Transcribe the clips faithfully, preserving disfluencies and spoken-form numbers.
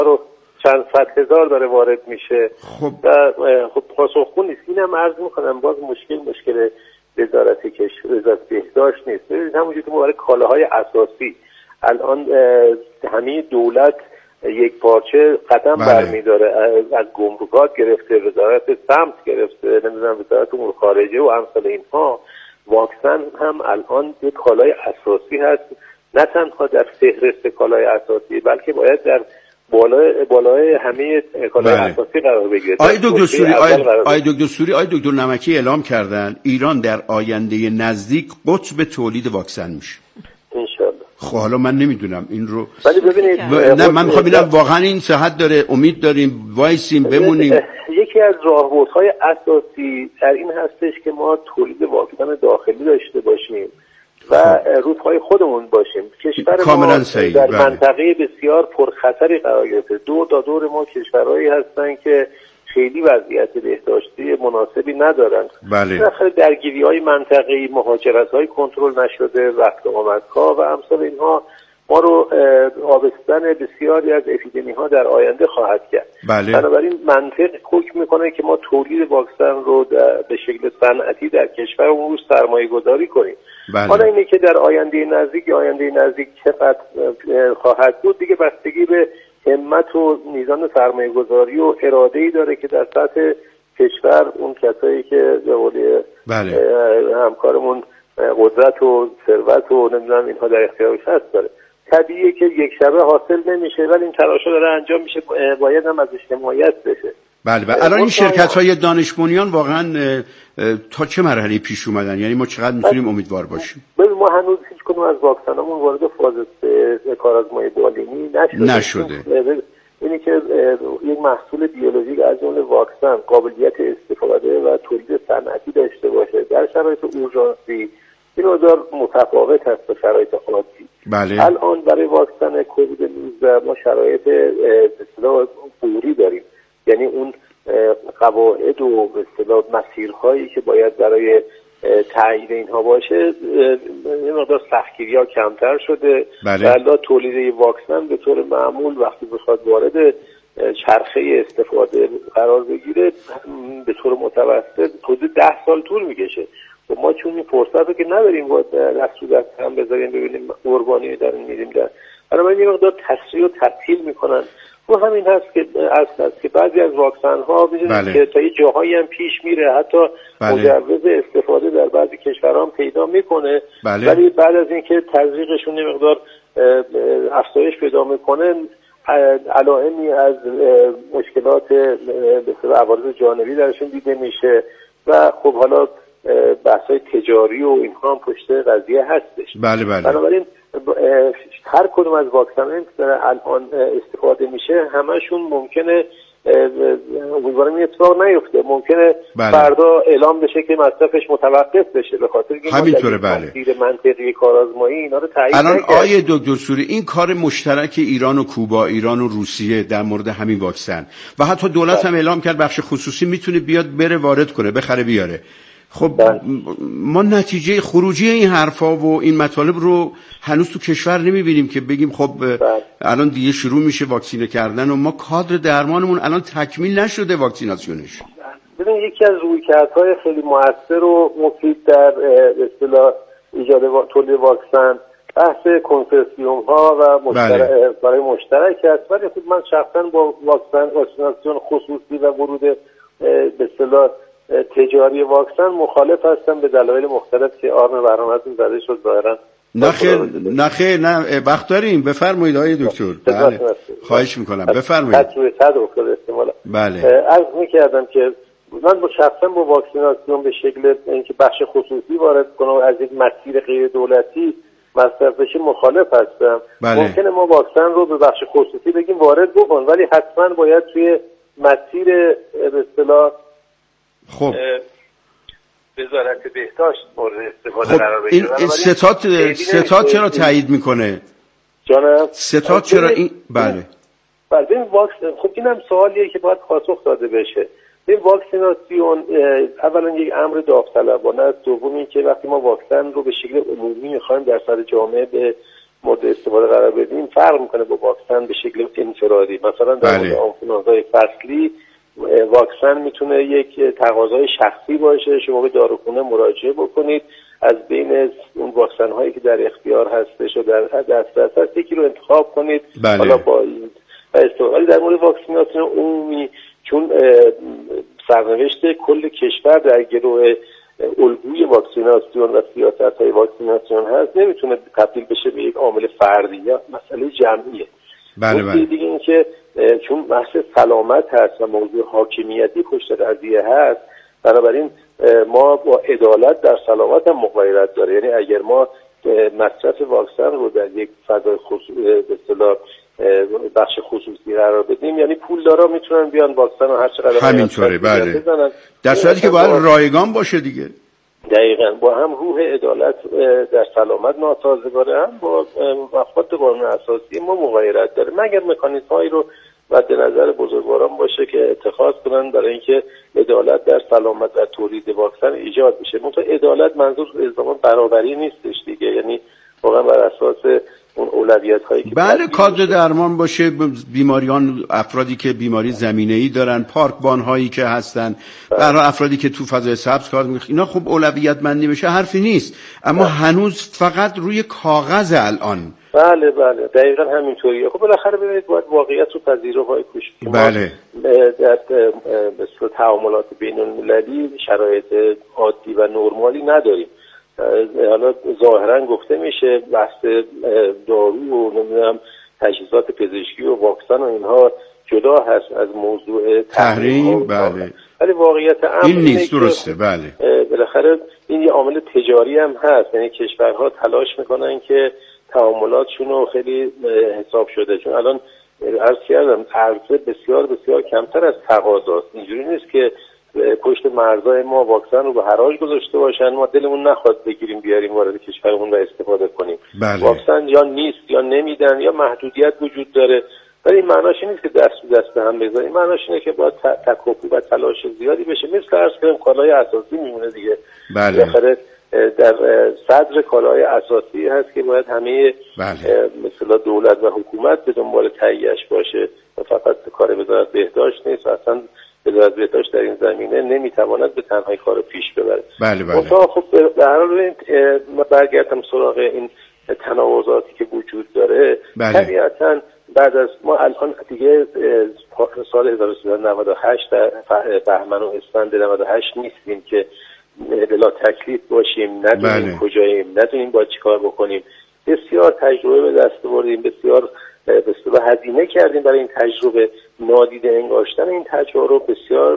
رو چند صد هزار داره وارد میشه. خب و خب پاسخگو نیست. اینم عرض میکنم باز مشکل مشکل وزارت کشور وزارت بهداشت نیست. ببینید همونجوری که برای کالاهای اساسی الان همه دولت یک پارچه قدم بله. برمیداره، از گمرکات گرفته، وزارت سمت گرفته، نمیدونم وزارت امور خارجه و امثال اینها. واکسن هم الان یک کالای اساسی هست، نه تنها در فهرست کالای اساسی بلکه باید در بالای بالای همه کالای بله. اساسی قرار بگیره. آی دکتر سوری آی دکتر سوری آی دکتر نمکی اعلام کردن ایران در آینده نزدیک قطب تولید واکسن میشه ان شاءالله. خب حالا من نمیدونم این رو، ولی ببینید ب... نه من میخوام ببینم واقعا این صحت داره، امید داریم، وایسیم بمونیم. یکی از راهبردهای اساسی در این هستش که ما تولید واکسن داخلی داشته باشیم و رو پای خودمون باشیم. کشور ما در بله. منطقه بسیار پرخطری قرار گرفته. دور تا دور ما کشورهایی هستن که خیلی وضعیت بهداشتی مناسبی ندارن. بله. بالاخره درگیری‌های منطقه‌ای، مهاجرت‌های کنترل نشده، رفت و آمدها و امثال اینها ما رو آبستن بسیاری از اپیدمی‌ها در آینده خواهد کرد. بله. بنابراین منطق حکم میکنه که ما تولید واکسن رو به شکل صنعتی در کشورمون رو سرمایه‌گذاری کنیم. بله. حالا اینه که در آینده نزدیک یا آینده نزدیک چقدر خواهد بود دیگه بستگی به همت و میزان سرمایه‌گذاری و اراده‌ای داره که در سطح کشور اون کسایی که به قول بله. همکارمون قدرت و ثروت و نمیدونم اینها در اختیارش هست داره. طبیعیه که یک شبه حاصل نمیشه ولی این تلاشا داره انجام میشه، باید هم ازش حمایت بشه. بله بله. الان این شرکت‌های دانش بنیان واقعا تا چه مرحله پیش اومدن؟ یعنی ما چقدر میتونیم امیدوار باشیم؟ ببین ما هنوز هیچ کدوم از واکسنامون وارد فاز سه کارآزمایی بالینی نشده. نشده. اینی که یک محصول بیولوژیک از جمله واکسن قابلیت استفاده و تولید صنعتی داشته باشه در شرایط اورژانسی این مقدار متفاوت هست با شرایط عادی. بله. الان برای واکسن کووید نوزده ما شرایط به اصطلاح فوری داریم، یعنی اون قواعد و به اصطلاح مسیرهایی که باید برای تایید اینها باشه یه مقدار سختگیری‌ها کمتر شده. بله. و تولید واکسن به طور معمول وقتی بخواد وارد چرخه استفاده قرار بگیره به طور متوسط حدود ده سال طول میکشه. و ما چون این فرصت رو که نداریم باید دست رو دست هم بذاریم ببینیم قربانی داریم میدیم در برای من یه مقدار تسریع و تعطیل میکنن. و همین هست که اصل هست که بعضی از واکسن ها ببینید بله. که تا یه جاهایی هم پیش میره، حتی بله. مجوز استفاده در بعضی کشورها هم پیدا میکنه. بله. ولی بعد از اینکه تزریقشون یه مقدار افزایش پیدا میکنه علائمی از مشکلات به اصطلاح عوارض جانبی درشون دیده میشه و خب حالا بحث‌های تجاری و اینها هم پشت قضیه هستش. بله بله. بنابراین هر کدوم از واکسن‌هایی که الان استفاده میشه همشون ممکنه امیدوارم این اتفاق نیفته، ممکنه بله. فردا اعلام بشه که مصرفش متوقف بشه به خاطر اینکه همینطوره. بله. مسیر منطقی کارآزمایی اینا رو تایید الان آیه دکتر سوری این کار مشترک ایران و کوبا، ایران و روسیه در مورد همین واکسن و حتی دولت بله. هم اعلام کرد بخش خصوصی میتونه بیاد بره وارد کنه بخره بیاره. خب بله. ما نتیجه خروجی این حرفا و این مطالب رو هنوز تو کشور نمیبینیم که بگیم خب بله. الان دیگه شروع میشه واکسینه کردن و ما کادر درمانمون الان تکمیل نشده واکسیناسیونش. ببین یکی از رویکردهای خیلی موثر و مفید در اصطلاح ایجاد تولید واکسن بحث کنسرسیوم ها و مشترک بله. برای مشترک است. ولی خب من شخصا با واکسن واکسیناسیون خصوصی و ورود به اصطلاح تجاری واکسن مخالف هستم به دلایل مختلف که آرم برنامه‌تون زده شد ظاهرا. نخیر نخیر نه وقت داریم بفرمایید آقای دکتر. بله خواهش میکنم بفرمایید. روی صد افتاده احتمالاً. بله. عرض می‌کردم که من با شخصا با واکسیناسیون به شکل اینکه بخش خصوصی وارد کنه و از یک مسیر غیر دولتی مصرف بشه مخالف هستم. بله. ممکنه ما واکسن رو به بخش خصوصی بگیم وارد بکن ولی حتما باید توی مسیر به اصطلاح خب وزارت بهداشت مورد استفاده خب قرار بگیره. این ستات ستات چرا تایید میکنه؟ جانم ستات چرا این بله بله این واکسن خب اینم سوالیه که باید پاسخ داده بشه. این واکسیناسیون اولا یک امر داوطلبانه است، دوم این که وقتی ما واکسن رو به شکل عمومی میخوایم در سطح جامعه به مورد استفاده قرار بدیم فرق میکنه با واکسن به شکل انفرادی. مثلا در مورد آنفولانزای فصلی واکسن میتونه یک تقاضای شخصی باشه، شما به داروخونه مراجعه بکنید، از بین اون واکسن هایی که در اختیار هستش و در دسترس هست یکی رو انتخاب کنید. بله. حالا با استفاده در مورد واکسیناسیون عمومی، چون سرنوشت کل کشور در گروه الگوی واکسیناسیون و سیاست‌های واکسیناسیون هست، نمیتونه تبدیل بشه به یک عامل فردی یا مسئله جمعیه. بله بله. دیگه این که چون بحث سلامت هست و موضوع حاکمیتی پشت قضیه هست، بنابراین ما با عدالت در سلامت هم مغایرت داره. یعنی اگر ما مصرف واکسن رو در یک فضای خصوصی به اصطلاح بخش خصوصی قرار بدیم، یعنی پولدارا میتونن بیان واکسن رو هر چقدر همینطوره بله، در صورتی که باید رایگان باشه دیگه. دقیقاً با هم روح عدالت در سلامت ناسازگاره، هم با مفاد قانون اساسی ما مغایرت داره، مگر مکانیزم‌هایی رو مد نظر بزرگواران باشه که اتخاذ کنن برای اینکه عدالت در سلامت و تولید واکسن ایجاد بشه. منتها عدالت منظور الزاما برابری نیستش دیگه، یعنی واقعا بر اساس اون اولویت‌هایی که بله کادر درمان باشه، بیماریان، افرادی که بیماری زمینه‌ای دارن، پارکبان‌هایی که هستن، برای افرادی که تو فضای سبز کار می‌کنن، اینا خب اولویت مندی بشه حرفی نیست، اما بله. هنوز فقط روی کاغذ الان. بله بله دقیقاً همینطوریه. خب بالاخره ببینید باید واقعیت رو پذیره های کوش. بله. در مثل تعاملات بین‌المللی شرایط عادی و نرمالی نداریم. حالا ظاهرا گفته میشه بحث دارو و نمیدونم تجهیزات پزشکی و واکسن و اینها جدا هست از موضوع تحریم. بله. ولی واقعیت امر این نیست، درسته. بله. بالاخره این یه عامل تجاری هم هست، یعنی کشورها تلاش میکنن که تعاملاتشون رو خیلی حساب شده، چون الان عرض کردم عرضه بسیار بسیار کمتر از تقاضاست. اینجوری نیست که پشت مرزهای ما واکسن رو به حراج گذاشته باشن، ما دلمون نخواد بگیریم بیاریم وارد کشورمون و استفاده کنیم. بله. واکسن یا نیست یا نمیدن یا محدودیت وجود داره، ولی این معناش نیست که دست به دست هم بذاریم، معناش اینه که باید تکاپو و تلاش زیادی بشه. مثل عرض کردم کالای اساسی میمونه دیگه. بله. بالاخره در صدر کالای اساسی هست که باید همه بله. مثلا دولت و حکومت به دنبال تهیه‌اش باشه و فقط کار وزارت بهداشت نیست، اصلا وزارت بهداشت در این زمینه نمیتواند به تنهایی کار رو پیش ببره. بله بله. منتها خب به هر حال ما برگردم سراغ این تناقضاتی که وجود داره. بله. طبیعتاً بعد از ما الان دیگه سال هزار و سیصد و نود و هشت بهمن و اسفند نود و هشت نیستیم که بلا تکلیف باشیم، ندونیم بله. کجاییم، ندونیم باید چیکار بکنیم. بسیار تجربه به دست آوردیم، بسیار به اصطلاح هزینه کردیم برای این تجربه. نادیده انگاشتن این تجربه بسیار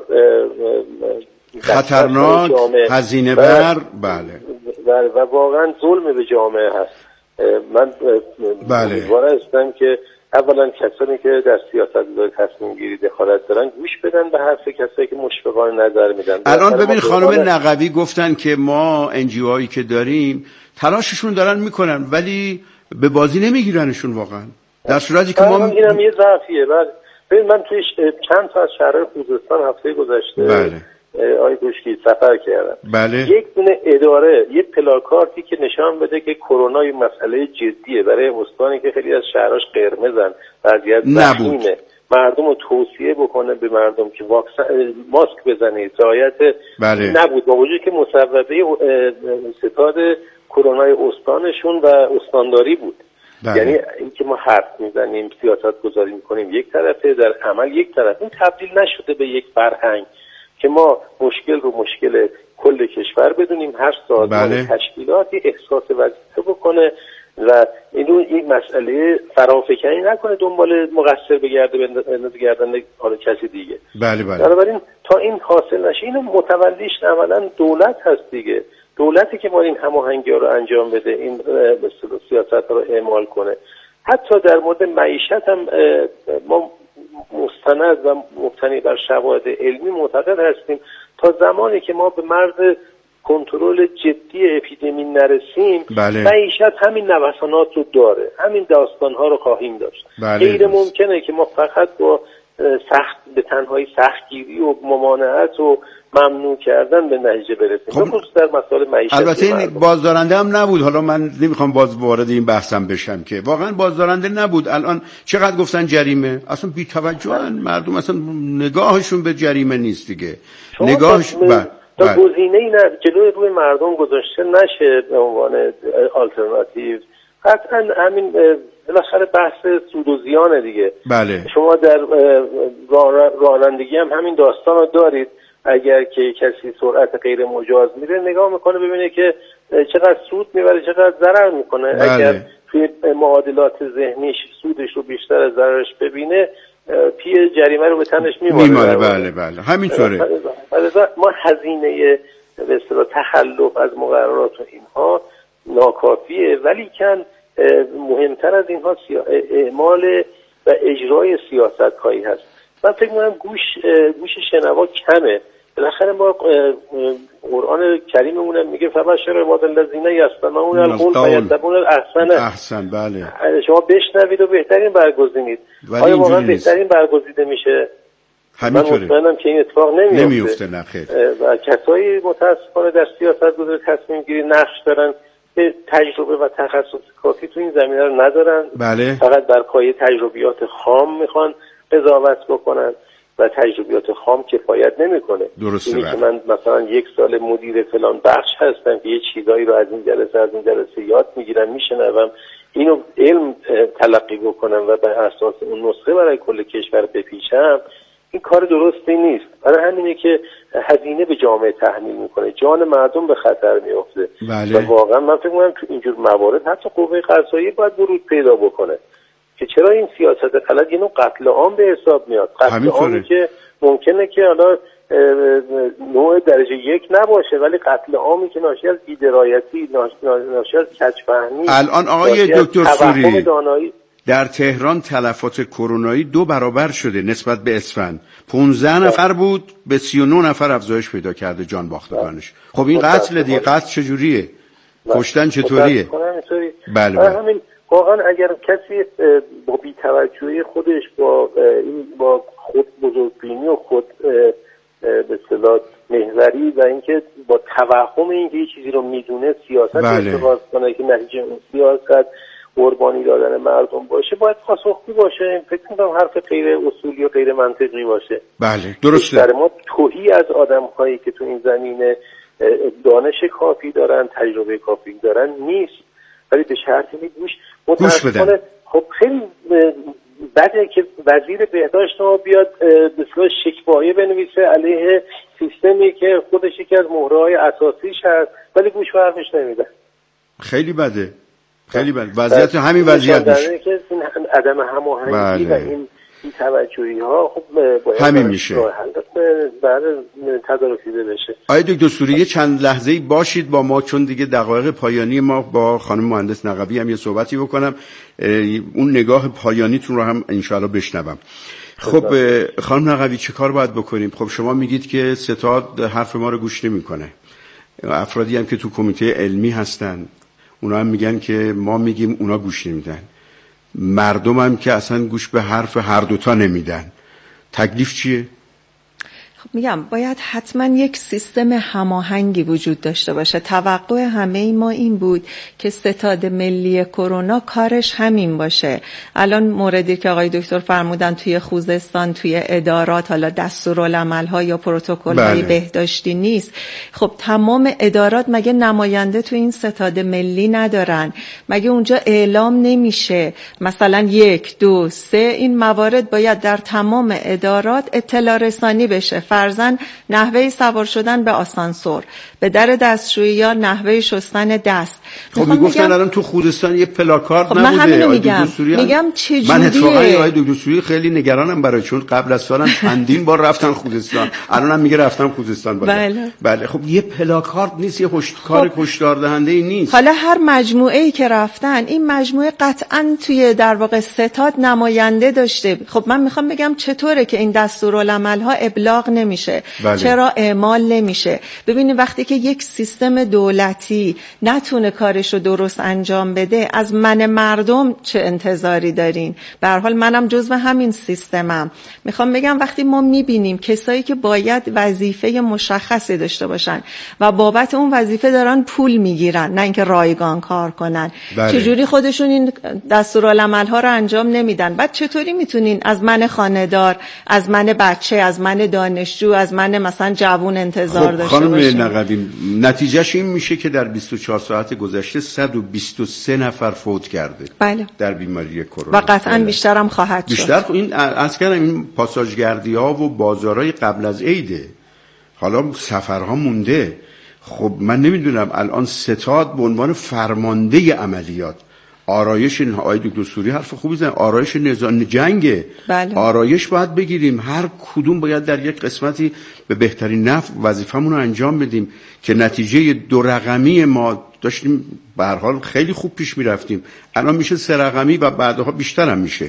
خطرناک، هزینه بر بله و, و واقعا ظلم به جامعه هست. من امیدوار هستم که اولا کسانی که در سیاست‌گذاری تصمیم گیری دخالت دارن گوش بدن به حرف کسایی که مشفقانه نظر میدن. الان ببین خانم نقوی گفتن که ما انجیو هایی که داریم تلاششون دارن میکنن ولی به بازی نمیگیرنشون واقعا، در صورتی که ما اینم یه ضعفیه. بعد ببین من توی چند تا از شهرهای خوزستان هفته گذشته بله. آی دوشکی سفر کردم. بله. یک دونه اداره یه پلاکارتی که نشان بده که کرونا یه مسئله جدیه برای استانی که خیلی از شهرهاش قرمزن، وضعیت وخیمه، مردم رو توصیه بکنه به مردم که واکسن ماسک بزنید، رعایت بله. نبود، با وجودی که مصوبه ستاد کرونای استانشون و استانداری بود. بله. یعنی اینکه ما حرف میزنیم، سیاست گذاری میکنیم یک طرفه، در عمل یک طرف. این تبدیل نشده به یک فرهنگ که ما مشکل رو مشکل کل کشور بدونیم، هر سازمان بله. تشکیلاتی احساس وظیفه بکنه و اینو این مسئله فرافکنی نکنه دنبال مقصر بگرده بندازه گردن حالا کسی دیگه. بله بله. بنابراین تا این حاصل نشه، اینو متولیش اولا دولت هست دیگه. دولتی که ما این هماهنگی‌ها رو انجام بده، این سیاست رو اعمال کنه. حتی در مورد معیشت هم ما مستند و مبتنی بر شواهد علمی معتقد هستیم تا زمانی که ما به مرز کنترل جدی اپیدمی نرسیم بله. معیشت همین نوسانات رو داره، همین داستان‌ها رو خواهیم داشت. بله. غیر ممکنه که ما فقط با سخت به تنهایی سختگیری و ممانعت و ممنوع کردن به نتیجه برسیم. خب خصوص در مسائل معیشتی. البته این بازدارنده هم نبود. حالا من نمیخوام باز وارد این بحثم بشم که واقعا بازدارنده نبود. الان چقدر گفتن جریمه؟ اصلا بی توجهن مردم، اصلا نگاهشون به جریمه نیست دیگه. نگاهش با تا گزینه‌ای نه جلوی روی مردم گذاشته نشه به عنوان آلترناتیو. قطعا همین بالاخره بحث سود و زیانه دیگه. بله. شما در رانندگی هم همین داستان رو دارید. اگر که کسی سرعت غیر مجاز میره نگاه میکنه ببینه که چقدر سود میبره چقدر ضرر میکنه. بله. اگر توی معادلات ذهنیش سودش رو بیشتر از ضررش ببینه پی جریمه رو به تنش میماره. میماره. بله بله همینطوره. ما هزینه به اصطلاح تخلف از مقررات و اینها ناکافیه، ولی کن مهمتر از اینها اعمال و اجرای سیاست هایی هست. من فکر می‌کنم گوش گوش شنوا کمه. بالاخره ما قرآن کریممون میگه فبشر عباد الذین یستمعون القول فیتبعون الاحسن. احسن بله. شما بشنوید و بهترین برگزینید. آیا واقعا بهترین برگزیده میشه؟ همینطوره. من مطمئنم که این اتفاق نمیفته. نمیفته نه خیر. و کسایی متاسفانه در سیاست گذاری تصمیم گیری نقش دارن که تجربه و تخصص کافی تو این زمینه رو ندارن. بله. فقط بر پایه تجربیات خام میخوان قضاوت بکنن و تجربیات خام کفایت نمیکنه. درسته. اینی که من مثلا یک سال مدیر فلان بخش هستم که یه چیزایی رو از این جلسه از این جلسه یاد میگیرم میشنوم اینو علم تلقی بکنم و بر اساس اون نسخه برای کل کشور بپیچم، این کار درستی نیست. برای همینه که هزینه به جامعه تحمیل میکنه، جان مردم به خطر میفته. بله. و واقعا من فکر میکنم تو اینجور موارد حتی قوه قضاییه باید ورود پیدا بکنه که چرا این سیاست غلط یه نوع قتل عام به حساب میاد. قتل عامی که ممکنه که حالا نوع درجه یک نباشه، ولی قتل عامی که ناشی از بی‌درایتی، ناشی از کج‌فهمی، الان آقای دکتر سوری در تهران تلفات کرونایی دو برابر شده نسبت به اسفند. پانزده نفر بود به سی و نه نفر افزایش پیدا کرده جان باختگانش. خب این قتل دیگه، قتل چجوریه؟ کشتن چطوریه؟ بله بله. همین واقعا اگر کسی با بی‌توجهی خودش با این با خود بزرگبینی و خود به اصطلاح محوری و اینکه با توهم اینکه یه چیزی رو میدونه سیاست اتخاذ کنه که نتیجه اون سیاست قربانی دادن مردم باشه، باید پاسخگو باشه. فکر می‌کنم حرف غیر اصولی و غیر منطقی باشه. بله درسته. در ما توهی از آدم‌هایی که تو این زمینه دانش کافی دارن، تجربه کافی دارن نیست، ولی به شرطی که گوش متأسفانه خب خیلی بده که وزیر بهداشت ما بیاد به اصطلاح شکوایه بنویسه علیه سیستمی که خودش یکی از مهره‌های اساسیش هست، ولی گوش به حرفش نمیدن. خیلی بده. خیلی بله. وضعیت همین وضعیت میشه که این عدم هماهنگی بله. و این بی‌توجهی ها خب باید همین میشه بعد تدارکیده بشه. آقای دکتر سوری چند لحظه‌ای باشید با ما، چون دیگه دقایق پایانی ما با خانم مهندس نقبی هم یه صحبتی بکنم، اون نگاه پایانیتون رو هم انشاءالله بشنوم. خب خانم نقبی چه کار باید بکنیم؟ خب شما میگید که ستاد حرف ما رو گوش نمی‌کنه. افرادی هم که تو کمیته علمی هستن اونا هم میگن که ما میگیم اونا گوش نمیدن، مردم هم که اصلا گوش به حرف هر دوتا نمیدن. تکلیف چیه؟ میگم باید حتما یک سیستم هماهنگی وجود داشته باشه. توقع همه ما این بود که ستاد ملی کرونا کارش همین باشه. الان موردی که آقای دکتر فرمودن توی خوزستان، توی ادارات، حالا دستورالعمل‌ها یا پروتکل‌های بله. بهداشتی نیست. خب تمام ادارات مگه نماینده توی این ستاد ملی ندارن؟ مگه اونجا اعلام نمیشه مثلا یک دو سه این موارد باید در تمام ادارات اطلاع رسانی بشه؟ فرضاً نحوه سوار شدن به آسانسور، به در دستشویی یا نحوه شستن دست. خب میگفتن الان تو خوزستان یه پلاکارد خب نبوده. من همینو میگم میگم چجوریه؟ من اتفاقا آقای دکتر سوری خیلی نگرانم برای، چون قبل از سالم چندین بار رفتن خوزستان، الانم میگه رفتم خوزستان بالا. بله. بله خب یه پلاکارد نیست، یه هشدار خب. هشدار دهنده ای نیست. حالا هر مجموعه ای که رفتن این مجموعه قطعاً توی در واقع ستاد نماینده داشته. خب من میخوام بگم چطوره که این دستورالعمل‌ها ابلاغ نمیشه؟ بله. چرا اعمال نمیشه؟ ببینید وقتی که یک سیستم دولتی نتونه کارشو درست انجام بده، از من مردم چه انتظاری دارین؟ به هر حال منم جزو همین سیستمم. میخوام بگم وقتی ما میبینیم کسایی که باید وظیفه مشخصی داشته باشن و بابت اون وظیفه دارن پول میگیرن، نه اینکه رایگان کار کنن، بله. چجوری خودشون این دستورالعمل ها رو انجام نمیدن؟ بعد چطوری میتونین از من خانه‌دار، از من بچه، از من دانشجو، از من مثلا جوون انتظار خب داشته باشین؟ خانم نقدی، نتیجهش این میشه که در بیست و چهار ساعت گذشته صد و بیست و سه نفر فوت کرده. بله. در بیماری کرونا و قطعا بیشتر هم خواهد شد. بیشتر. این از کردم این پاساژگردی ها و بازارهای قبل از عیده، حالا سفرها مونده. خب من نمیدونم الان ستاد به عنوان فرمانده عملیات، آرایش آقای دکتر سوری حرف خوبی زدن، آرایش نظام جنگه. بله. آرایش باید بگیریم، هر کدوم باید در یک قسمتی به بهترین نحو وظیفمون رو انجام بدیم که نتیجه دو رقمی ما داشتیم به هر حال خیلی خوب پیش میرفتیم، الان میشه سه رقمی و بعدها بیشتر هم میشه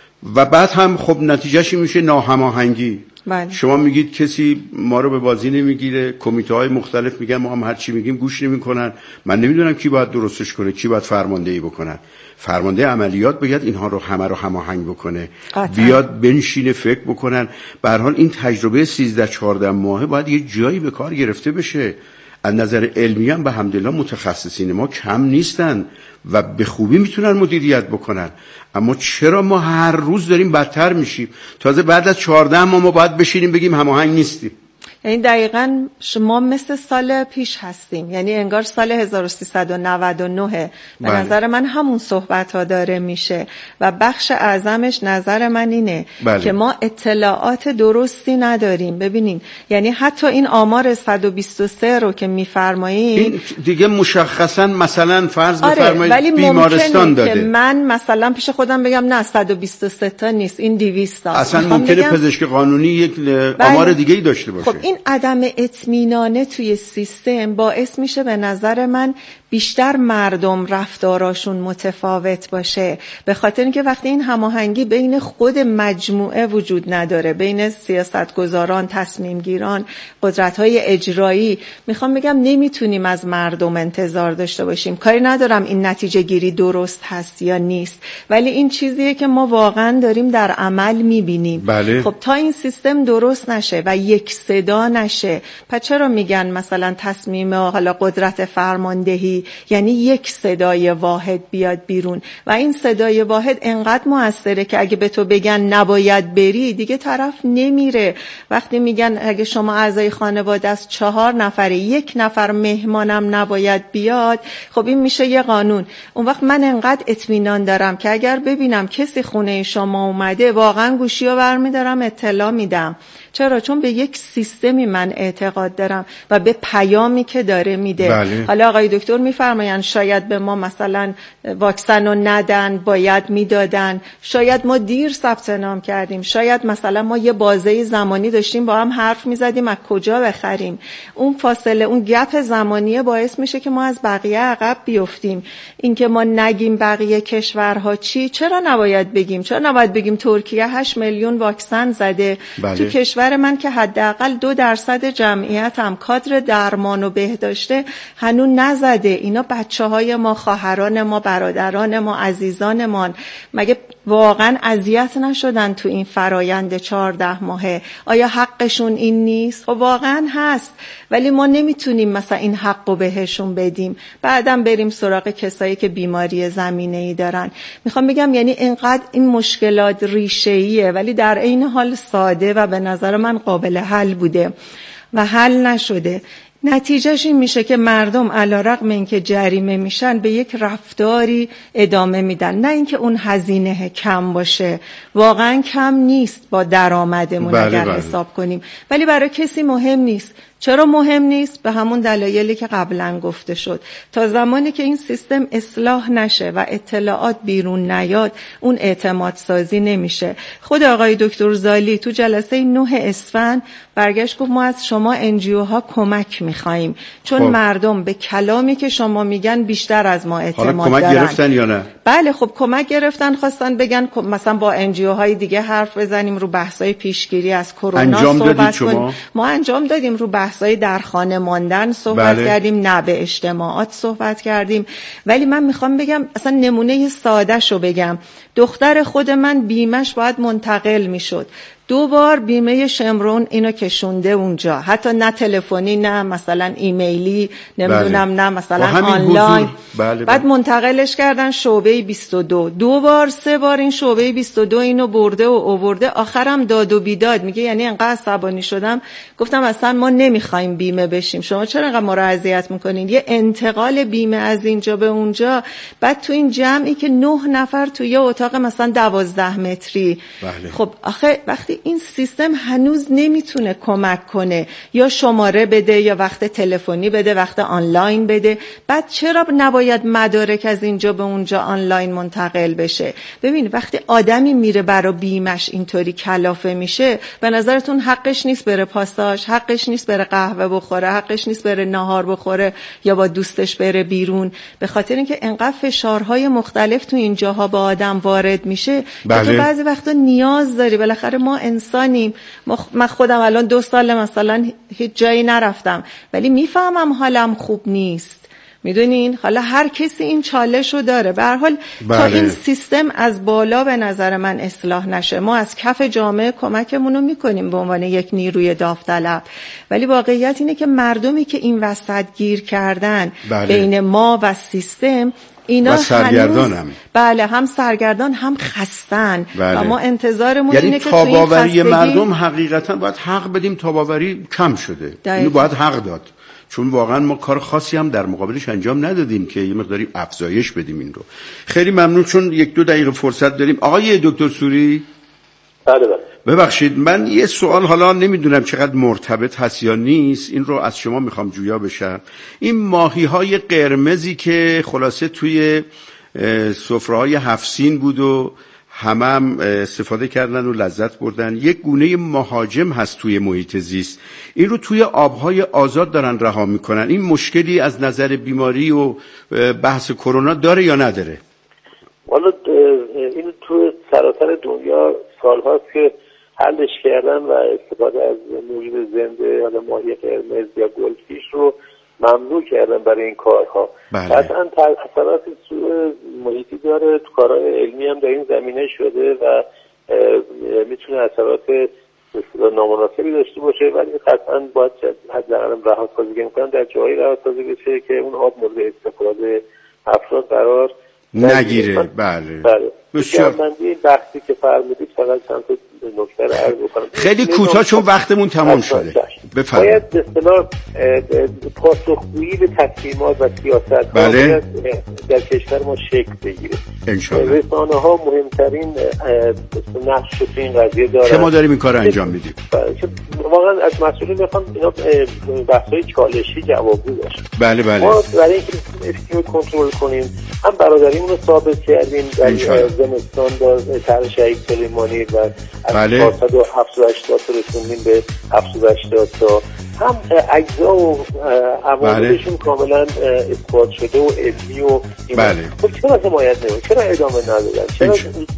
و بعد هم خب نتیجهش میشه ناهماهنگی. بله. شما میگید کسی ما رو به بازی نمیگیره، کمیته های مختلف میگن ما هم هر چی میگیم گوش نمیکنن. من نمیدونم کی باید درستش کنه، کی باید فرماندهی بکنن. فرمانده عملیات باید اینها رو همه رو هماهنگ بکنه، قطعا. بیاد بنشینه فکر بکنن. به هر حال این تجربه سیزده چهارده ماهه باید یه جایی به کار گرفته بشه. از نظر علمی هم به حمدالله متخصصین ما کم نیستن و به خوبی میتونن مدیریت بکنن، اما چرا ما هر روز داریم بدتر میشیم؟ تازه بعد از چهارده ماه ما باید بشینیم بگیم هماهنگ نیستیم. یعنی دقیقاً شما مثل سال پیش هستیم، یعنی انگار سال هزار و سیصد و نود و نه. به بله. نظر من همون صحبت ها داره میشه و بخش اعظمش نظر من اینه بله. که ما اطلاعات درستی نداریم. ببینین یعنی حتی این آمار صد و بیست و سه رو که میفرمایید، این دیگه مشخصاً مثلا فرض آره، بفرمایید بیمارستان داده، که من مثلا پیش خودم بگم نه صد و بیست و سه تا نیست، این دویست تا. اصلا ممکنه بگم... پزشک قانونی یک بله. آمار دیگه ای داشته باشه. خب این عدم اطمینانه توی سیستم باعث میشه به نظر من بیشتر مردم رفتاراشون متفاوت باشه، به خاطر اینکه وقتی این هماهنگی بین خود مجموعه وجود نداره، بین سیاستگزاران، تصمیم گیران، قدرت‌های اجرایی، میخوام بگم نمیتونیم از مردم انتظار داشته باشیم. کاری ندارم این نتیجه گیری درست هست یا نیست، ولی این چیزیه که ما واقعا داریم در عمل میبینیم. بله. خب تا این سیستم درست نشه و یک صدا نشه، پس چرا میگن مثلا تصمیم حالا قدرت فرماندهی یعنی یک صدای واحد بیاد بیرون و این صدای واحد انقدر موثره که اگه به تو بگن نباید بری دیگه طرف نمیره. وقتی میگن اگه شما اعضای خانواده از چهار نفره یک نفر مهمانم نباید بیاد، خب این میشه یه قانون. اون وقت من انقدر اطمینان دارم که اگر ببینم کسی خونه شما اومده واقعا گوشیو برمیدارم اطلاع میدم. چرا؟ چون به یک سیستمی من اعتقاد دارم و به پیامی که داره میده. بله. حالا آقای دکتر میفرمایند شاید به ما مثلا واکسن رو ندن، باید میدادن، شاید ما دیر ثبت نام کردیم، شاید مثلا ما یه بازه زمانی داشتیم با هم حرف میزدیم از کجا بخریم. اون فاصله، اون گپ زمانیه باعث میشه که ما از بقیه عقب بیفتیم. اینکه ما نگیم بقیه کشورها چی، چرا نباید بگیم؟ چرا نباید بگیم ترکیه هشت میلیون واکسن زده؟ بله. تو کشور من که حداقل دو درصد جمعیت هم کادر درمان و بهداشته هنوز نزده. اینا بچه های ما، خواهران ما، برادران ما، عزیزانمان. مگه واقعا اذیت نشدن تو این فرایند چهارده ماهه؟ آیا حقشون این نیست؟ خب واقعا هست، ولی ما نمیتونیم مثلا این حق رو بهشون بدیم بعدم بریم سراغ کسایی که بیماری زمینه‌ای دارن. میخوام بگم یعنی اینقدر این مشکلات ریشه‌ایه ولی در عین حال ساده و به نظر من قابل حل بوده و حل نشده. نتیجهش این میشه که مردم علیرغم اینکه جریمه میشن به یک رفتاری ادامه میدن. نه اینکه اون هزینه کم باشه، واقعا کم نیست با درآمدمون بله اگر بله. حساب کنیم، ولی برای کسی مهم نیست. چرا مهم نیست؟ به همون دلایلی که قبلا گفته شد. تا زمانی که این سیستم اصلاح نشه و اطلاعات بیرون نیاد، اون اعتماد سازی نمیشه. خود آقای دکتر زالی تو جلسه نه اسفند برگشت گفت ما از شما انجیو ها کمک میخواییم، چون خب. مردم به کلامی که شما میگن بیشتر از ما اعتماد دارن. حالا کمک گرفتن یا نه؟ بله خب کمک گرفتن، خواستن بگن مثلا با انجیو های دیگه حرف بزنیم، رو بحثای پیشگیری از کرونا صحبت کنیم. ما انجام دادیم، رو بحثای در خانه ماندن صحبت بله. کردیم، نه به اجتماعات صحبت کردیم. ولی من میخوام بگم اصلا نمونه ساده شو بگم، دختر خود من بیمش باید منتقل میشد، دو بار بیمه شمرون اینو کشونده اونجا، حتی نه تلفنی نه مثلا ایمیلی نمیدونم بله. نه مثلا آنلاین بله بله. بعد منتقلش کردن شعبه بیست و دو، دو بار سه بار این شعبه بیست و دو اینو برده و آورده، آخرم داد و بیداد. میگه یعنی انقدر عصبانی شدم گفتم اصلا ما نمیخوایم بیمه بشیم، شما چرا انقدر ما رو اذیت میکنین؟ یه انتقال بیمه از اینجا به اونجا، بعد تو این جمعی که نه نفر تو یه اتاق مثلا دوازده متری بله. خب آخه وقتی این سیستم هنوز نمیتونه کمک کنه، یا شماره بده یا وقت تلفنی بده، وقت آنلاین بده، بعد چرا نباید مدارک از اینجا به اونجا آنلاین منتقل بشه؟ ببین وقتی آدمی میره برای بیمش اینطوری کلافه میشه، به نظرتون حقش نیست بره پاساژ، حقش نیست بره قهوه بخوره، حقش نیست بره نهار بخوره یا با دوستش بره بیرون؟ به خاطر اینکه انقدر فشارهای مختلف تو این جاها با آدم وارد میشه بله. که تو بعضی وقتا نیاز داری، بالاخره ما انسانیم. من خودم الان دو سال مثلا هیچ جایی نرفتم، ولی میفهمم حالم خوب نیست. میدونین حالا هر کسی این چالش رو داره. به هر حال بله. تا این سیستم از بالا به نظر من اصلاح نشه، ما از کف جامعه کمکمون رو میکنیم به عنوان یک نیروی داوطلب، ولی واقعیت اینه که مردمی که این وسط گیر کردن بله. بین ما و سیستم، اینا و سرگردان هم بله هم سرگردان هم خستن بله. و ما انتظارمون یعنی اینه که تو این تاباوری مردم حقیقتا باید حق بدیم، تاباوری کم شده، اینو باید حق داد، چون واقعا ما کار خاصی هم در مقابلش انجام ندادیم که یه مقداری افزایش بدیم این رو. خیلی ممنون، چون یک دو دقیقه فرصت داریم. آقای دکتر سوری بله بله ببخشید، من یه سوال حالا نمیدونم چقدر مرتبط هست یا نیست، این رو از شما میخوام جویا بشم. این ماهی‌های قرمزی که خلاصه توی سفره‌های هفسین بود و همه هم استفاده کردن و لذت بردن، یک گونه مهاجم هست توی محیط زیست، این رو توی آبهای آزاد دارن رها میکنن. این مشکلی از نظر بیماری و بحث کرونا داره یا نداره؟ والا این تو سراسر دنیا سالهاست که حلش کردن و استفاده از موجود زنده حالا ماهی قرمز یا گلفیش رو ممنوع کردن برای این کارها. قطعا اثرات سوء محیطی داره، کارهای علمی هم در این زمینه شده و میتونه اثرات نامناسبی داشته باشه، ولی قطعا باید حداقل رهاسازی میکنن در جایی رهاسازی بشه که اون آب مورد استفاده افراد قرار نگیره. بله بله بسیار مندی بحثی که فرمودید فقط چند تا نکته رو عرض بکنم خیلی کوتاه چون وقتمون تمام شده. بفرمایید. باید به اصطلاح پاسخگویی به تصمیمات و سیاست بله. در کشور ما شکل بگیره. انشالله رسانه ها مهمترین نقش رو تو این قضیه دارن که ما داریم این کار انجام میدیم. واقعا از مسئولین میخوام اینا بحث‌های چالشی جوابگو باشه. بله بله. ما برای اینکه اسکیو کنترل کنیم هم برادریمون رو ثابت کردیم در زمستان با طرح شهید سلیمانی و از بله. چهارصد و هفتاد و هشتاد تا رسوندیم به هفتاد و هشتاد تا، هم اجزا و عواملشون بله. کاملا اثبات شده و علمی و بله. خب چرا حمایت نمید؟ چرا ادامه ندادن؟ چرا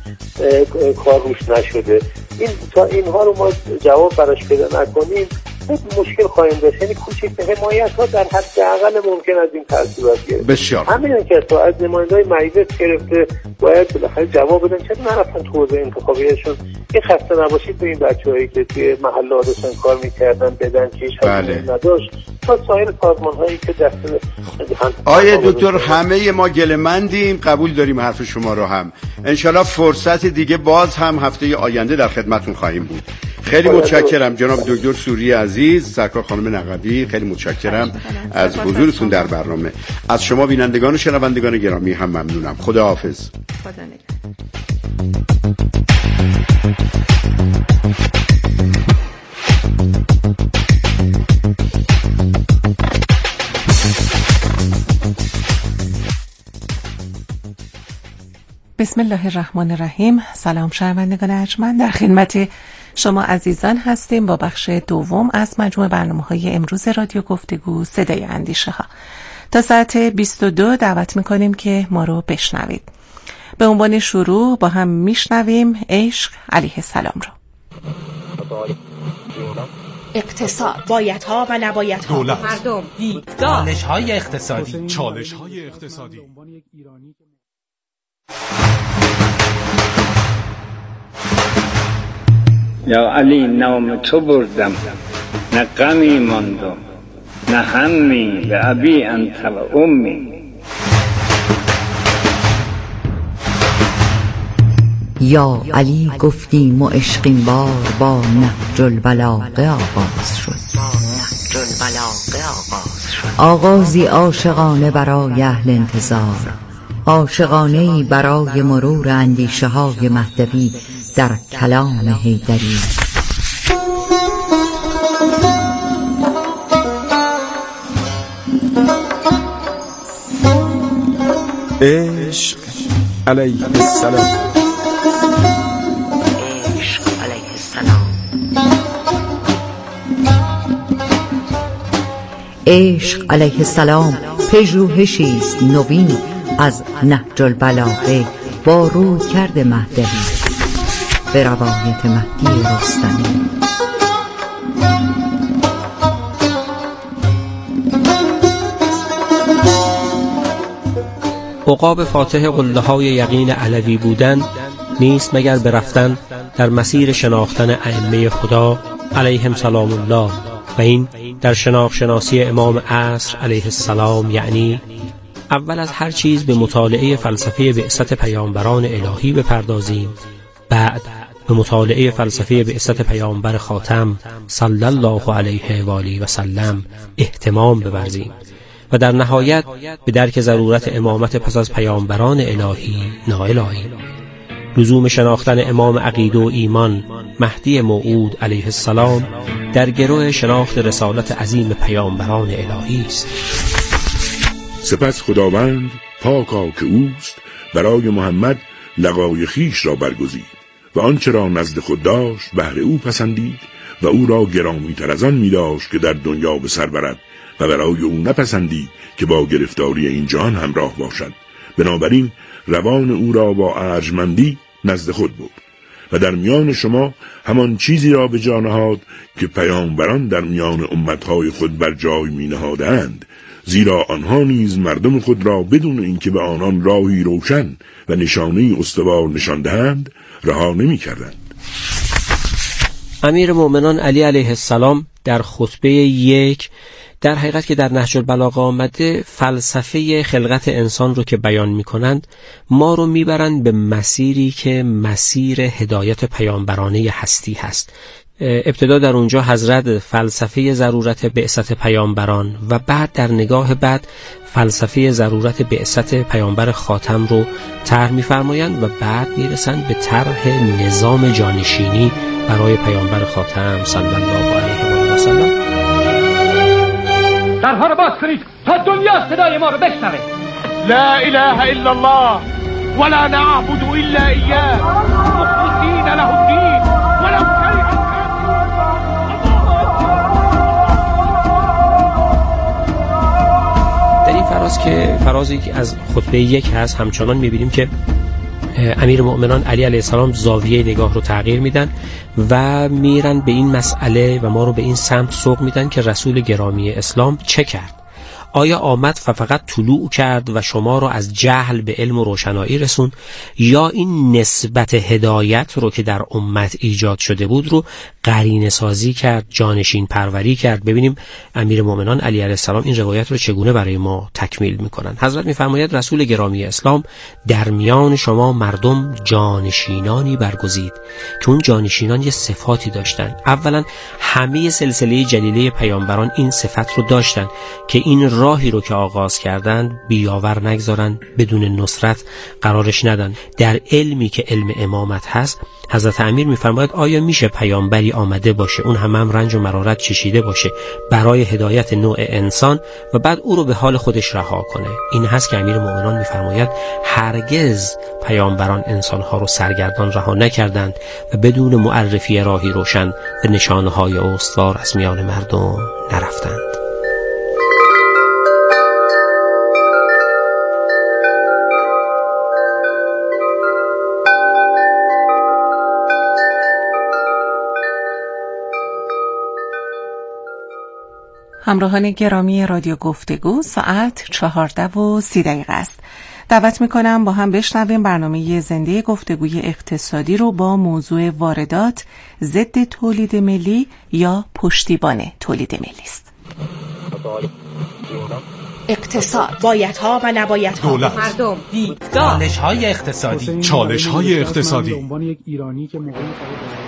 کار روش نشده؟ این تا اینها رو ما جواب براش پیدا نکنیم مشکل خواهیم داشت. یعنی کوچکترین حمایت ها در حداقل ممکن از این تاثیرات گرفت. بسیار همین که تا از نماینده‌های مجلس گرفته باید بالاخره جواب بدن چرا نرفتن تو حوزه انتخابیشون. این خسته نباشید به این بچه‌هایی که توی محلات داشتن کار می‌کردن بدن که هیچ بله. نداشت تا سایر سازمان‌هایی که دست آیه دکتر همه ما گله‌مندیم، قبول داریم حرف شما رو هم. انشالله فرصت دیگه باز هم هفته آینده در خدمتتون خواهیم بود. خیلی متشکرم جناب دکتر سوری عزیز، سرکار خانم نقبی، خیلی متشکرم از حضورتون در برنامه. از شما بینندگان و شنوندگان گرامی هم ممنونم. خدا حافظ. خدا نگهدار. بسم الله الرحمن الرحیم. سلام شنوندگان ارجمند، در خدمت شما عزیزان هستیم با بخش دوم از مجموع برنامه‌های امروز رادیو گفتگو صدای اندیشه ها. تا ساعت بیست و دو دعوت میکنیم که ما رو بشنوید. به عنوان شروع با هم میشنویم عشق علیه السلام رو. اقتصاد، بایدها و نبایدها، دولت، مردم، دیدگاه، چالش‌های اقتصادی، چالش‌های اقتصادی. یا علی نام تو بردم، نه غمی ماندم، نه همی، به ابی انت و امی. یا علی گفتیم و عشقین بار با نهج البلاغه آغاز شد. آغازی عاشقانه برای اهل انتظار، عاشقانه‌ای برای مرور اندیشه های مهدوی در کلام حیدری. عشق علیه السلام. عشق علیه السلام. عشق علیه السلام پژوهشی است نوین از نهج البلاغه با رویکرد مهدوی به روایت مهدی رستمی. عقاب فاتح قله های یقین علوی بودن نیست مگر برفتن در مسیر شناختن ائمه خدا علیهم سلام الله، و این در شناخت شناسی امام عصر علیه السلام یعنی اول از هر چیز به مطالعه فلسفه بعثت پیامبران الهی بپردازیم، بعد به مطالعه فلسفه بعثت پیامبر خاتم صلی الله علیه و آله و سلم اهتمام بورزیم و در نهایت به درک ضرورت امامت پس از پیامبران الهی نائل آییم. لزوم شناختن امام عقیده و ایمان مهدی موعود علیه السلام در گروه شناخت رسالت عظیم پیامبران الهی است. سپس خداوند پاکا که اوست برای محمد لقای خیش را برگزید و آنچه را نزد خود داشت بهر او پسندید و او را گرامی تر از آن می داشت که در دنیا به سر برد و برای او نپسندید که با گرفتاری این جهان همراه باشد. بنابراین روان او را با ارجمندی نزد خود برد و در میان شما همان چیزی را به جا نهاد که پیامبران در میان امتهای خود بر جای می نهادند، زیرا آنها نیز مردم خود را بدون اینکه به آنان راهی روشن و نشانه استوار نشان دهند رها نمی کردند. امیر مومنان علی علیه السلام در خطبه یک در حقیقت که در نهج البلاغه آمده فلسفه خلقت انسان رو که بیان می کنند ما رو می برند به مسیری که مسیر هدایت پیامبرانه هستی هست. ابتدا در اونجا حضرت فلسفه ضرورت بعثت پیامبران و بعد در نگاه بعد فلسفه ضرورت بعثت پیامبر خاتم رو طرح می‌فرمایند و بعد میرسند به طرح نظام جانشینی برای پیامبر خاتم صلی الله علیه و سلم. درها رو باز کنید تا دنیا صدای ما رو بشنوه. لا اله الا الله ولا نعبد الا اياه مخلصین له الدین ولو كره. در این فراز که فرازی که از خطبه یک هست همچنان میبینیم که امیر مؤمنان علی علیه السلام زاویه نگاه رو تغییر میدن و میرن به این مسئله و ما رو به این سمت سوق میدن که رسول گرامی اسلام چه کرد. آیا آمد و فقط طلوع کرد و شما رو از جهل به علم و روشنایی رسوند، یا این نسبت هدایت رو که در امت ایجاد شده بود رو قرینه سازی کرد، جانشین پروری کرد؟ ببینیم امیر مومنان علی علیه السلام این روایت رو چگونه برای ما تکمیل میکنن. حضرت میفرماید رسول گرامی اسلام در میان شما مردم جانشینانی برگزید که اون جانشینان یه صفاتی داشتن. اولا همه سلسله جلیله پیامبران این صفت رو داشتن که این راهی رو که آغاز کردند بیاور نگذارن، بدون نصرت قرارش ندن. در علمی که علم امامت هست حضرت امیر میفرماید آیا میشه پیامبری آمده باشه، اون هم, هم رنج و مرارت چشیده باشه برای هدایت نوع انسان و بعد او رو به حال خودش رها کنه؟ این هست که امیر مومنان میفرماید هرگز پیامبران انسانها رو سرگردان رها نکردند و بدون معرفی راهی روشن به نشانه‌های استوار از میان مردم نرفتند. همراهان گرامی رادیو گفتگو، ساعت چهارده و سی دقیقه است. دعوت میکنم با هم بشنویم برنامه زنده گفتگوی اقتصادی رو با موضوع واردات، ضد تولید ملی یا پشتیبان تولید ملی است. اقتصاد، بایدها و نبایدها، دولت، مردم، دیدگاه، چالش‌های اقتصادی، چالش‌های اقتصادی. به عنوان یک ایرانی که موقعی